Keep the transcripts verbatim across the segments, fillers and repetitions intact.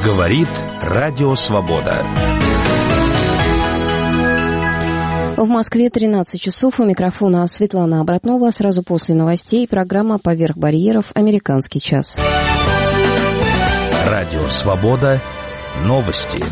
Говорит Радио Свобода. В Москве тринадцать часов. У микрофона Светлана Обратнова. Сразу после новостей программа «Поверх барьеров. Американский час». Радио Свобода. Новости.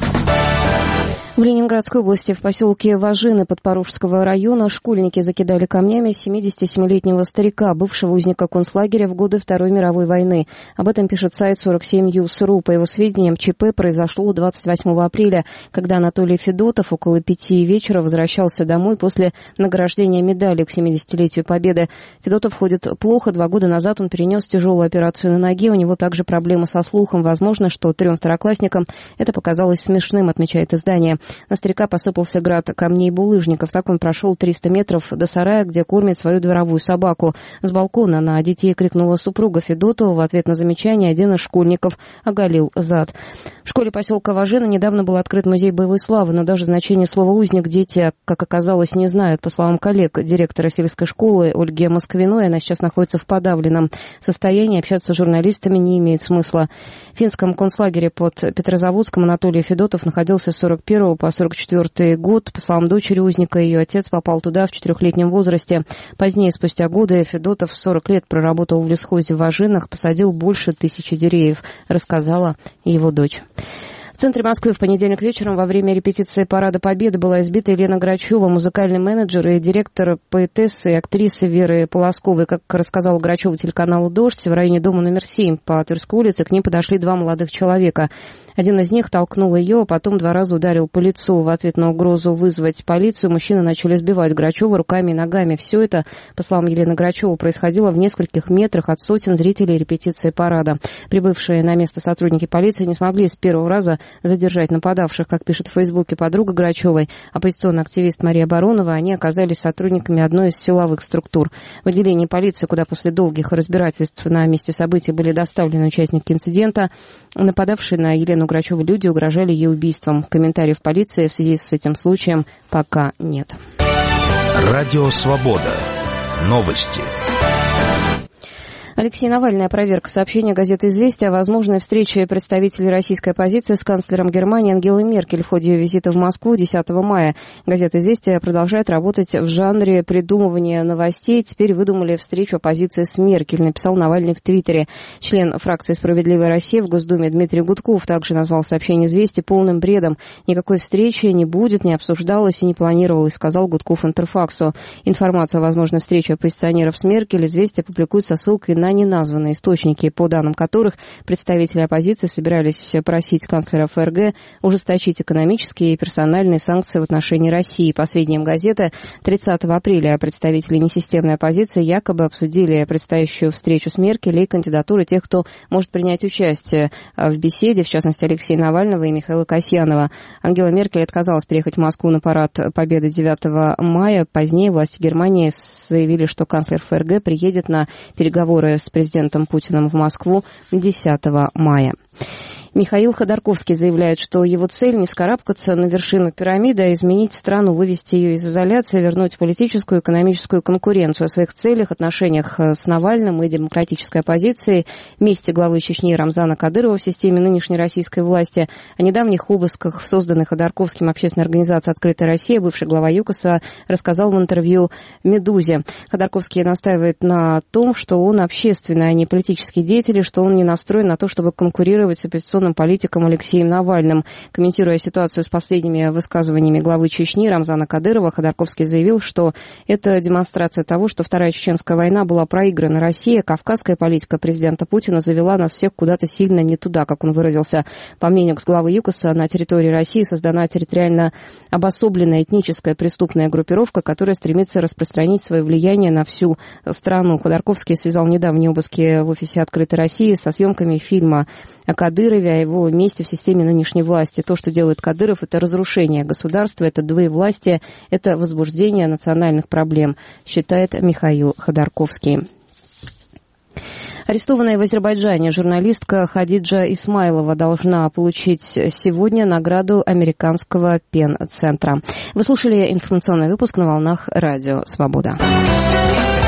В Ленинградской области в поселке Важины Подпорожского района школьники закидали камнями семидесятисемилетнего старика, бывшего узника концлагеря в годы Второй мировой войны. Об этом пишет сайт сорок семь ньюс точка ру. По его сведениям, ЧП произошло двадцать восьмого апреля, когда Анатолий Федотов около пяти вечера возвращался домой после награждения медалью к семидесятилетию Победы. Федотов ходит плохо. Два года назад он перенес тяжелую операцию на ноге. У него также проблемы со слухом. Возможно, что трем второклассникам это показалось смешным, отмечает издание. На старика посыпался град камней и булыжников. Так он прошел триста метров до сарая, где кормит свою дворовую собаку. С балкона на детей крикнула супруга Федотова. В ответ на замечание один из школьников оголил зад. В школе поселка Важина недавно был открыт музей боевой славы, но даже значение слова «узник» дети, как оказалось, не знают. По словам коллег директора сельской школы Ольги Москвиной, она сейчас находится в подавленном состоянии. Общаться с журналистами не имеет смысла. В финском концлагере под Петрозаводском Анатолий Федотов находился с сорок первого по сорок четвёртый год. По словам дочери узника, ее отец попал туда в четырехлетнем возрасте. Позднее, спустя годы, Федотов сорок лет проработал в лесхозе в Важинах, посадил больше тысячи деревьев, рассказала его дочь. В центре Москвы в понедельник вечером во время репетиции Парада Победы была избита Елена Грачева, музыкальный менеджер и директор поэтессы и актрисы Веры Полосковой. Как рассказала Грачева телеканалу «Дождь», в районе дома номер семь по Тверской улице к ним подошли два молодых человека. Один из них толкнул ее, а потом два раза ударил по лицу. В ответ на угрозу вызвать полицию мужчины начали сбивать Грачева руками и ногами. Все это, по словам Елены Грачевой, происходило в нескольких метрах от сотен зрителей репетиции парада. Прибывшие на место сотрудники полиции не смогли с первого раза задержать нападавших. Как пишет в Фейсбуке подруга Грачевой, оппозиционный активист Мария Баронова, они оказались сотрудниками одной из силовых структур. В отделении полиции, куда после долгих разбирательств на месте событий были доставлены участники инцидента, нападавшие на Елену Грачеву люди угрожали ей убийством. Комментариев полиции в связи с этим случаем пока нет. Радио Свобода. Новости. Алексей Навальный опроверг сообщение газеты «Известия» о возможной встрече представителей российской оппозиции с канцлером Германии Ангелой Меркель в ходе ее визита в Москву десятого мая. Газета «Известия» продолжает работать в жанре придумывания новостей. Теперь выдумали встречу оппозиции с Меркель, написал Навальный в Твиттере. Член фракции «Справедливая Россия» в Госдуме Дмитрий Гудков также назвал сообщение «Известия» полным бредом. Никакой встречи не будет, не обсуждалось и не планировалось, сказал Гудков Интерфаксу. Информацию о возможной встрече оппозиционеров с Меркель «Известия» публикует со ссылкой на неназванные источники, по данным которых представители оппозиции собирались просить канцлера ФРГ ужесточить экономические и персональные санкции в отношении России. По сведениям газеты, тридцатого апреля представители несистемной оппозиции якобы обсудили предстоящую встречу с Меркель и кандидатуры тех, кто может принять участие в беседе, в частности Алексея Навального и Михаила Касьянова. Ангела Меркель отказалась приехать в Москву на парад Победы девятого мая. Позднее власти Германии заявили, что канцлер ФРГ приедет на переговоры с президентом Путиным в Москву десятого мая. Михаил Ходорковский заявляет, что его цель не вскарабкаться на вершину пирамиды, а изменить страну, вывести ее из изоляции, вернуть политическую и экономическую конкуренцию. О своих целях, отношениях с Навальным и демократической оппозицией, месте главы Чечни Рамзана Кадырова в системе нынешней российской власти, о недавних обысках в созданной Ходорковским общественной организации «Открытая Россия», бывший глава ЮКОСа рассказал в интервью «Медузе». Ходорковский настаивает на том, что он общественный, а не политический деятель, и что он не настроен на то, чтобы конкурировать с оппозиционным политиком Алексеем Навальным. Комментируя ситуацию с последними высказываниями главы Чечни Рамзана Кадырова, Ходорковский заявил, что это демонстрация того, что Вторая Чеченская война была проиграна Россией, кавказская политика президента Путина завела нас всех куда-то сильно не туда, как он выразился. По мнению главы ЮКОСа, на территории России создана территориально обособленная этническая преступная группировка, которая стремится распространить свое влияние на всю страну. Ходорковский связал недавние обыски в офисе «Открытой России» со съемками фильма о Кадырове, о его месте в системе нынешней власти. То, что делает Кадыров, это разрушение государства, это двоевластие, это возбуждение национальных проблем, считает Михаил Ходорковский. Арестованная в Азербайджане журналистка Хадиджа Исмайлова должна получить сегодня награду американского Пен-центра. Вы слушали информационный выпуск на волнах Радио Свобода.